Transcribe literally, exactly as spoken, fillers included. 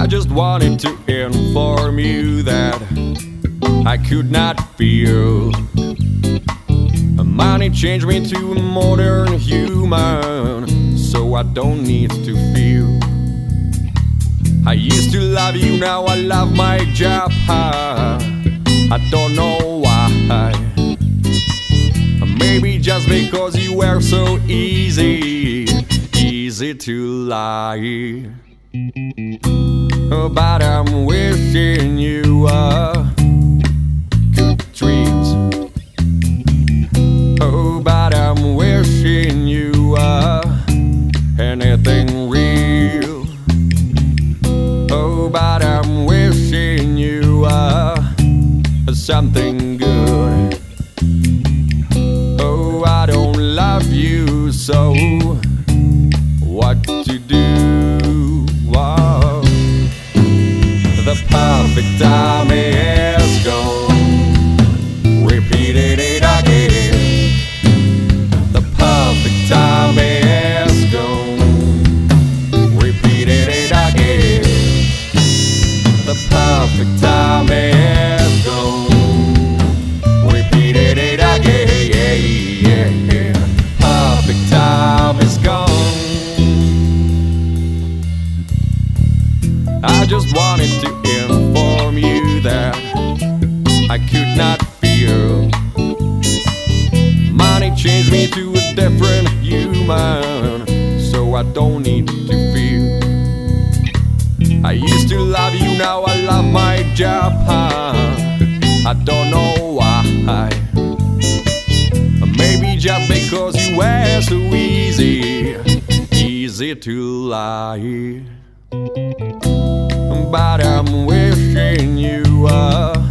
I just wanted to inform you that I could not feel. Money changed me to a modern human, so I don't need to feel. I used to love you, now I love my job. I don't know why. Maybe just because you were so easy, easy to lie. But I'm wishing you a good dreams. Oh, but I'm wishing you uh, anything real. Oh, but I'm wishing you uh, something good. Oh, I don't love you, so what to do? Wow. The perfect time is gone. Repeated it again. Perfect time is gone. Repeated it again. The perfect time is gone. Repeated it again. Yeah, yeah. Perfect time is gone. I just wanted to inform you that I could not feel. Money changed me to a different human, so I don't need to feel. I used to love you, now I love my job. I don't know why. Maybe just because you were so easy, easy to lie. But I'm wishing you uh,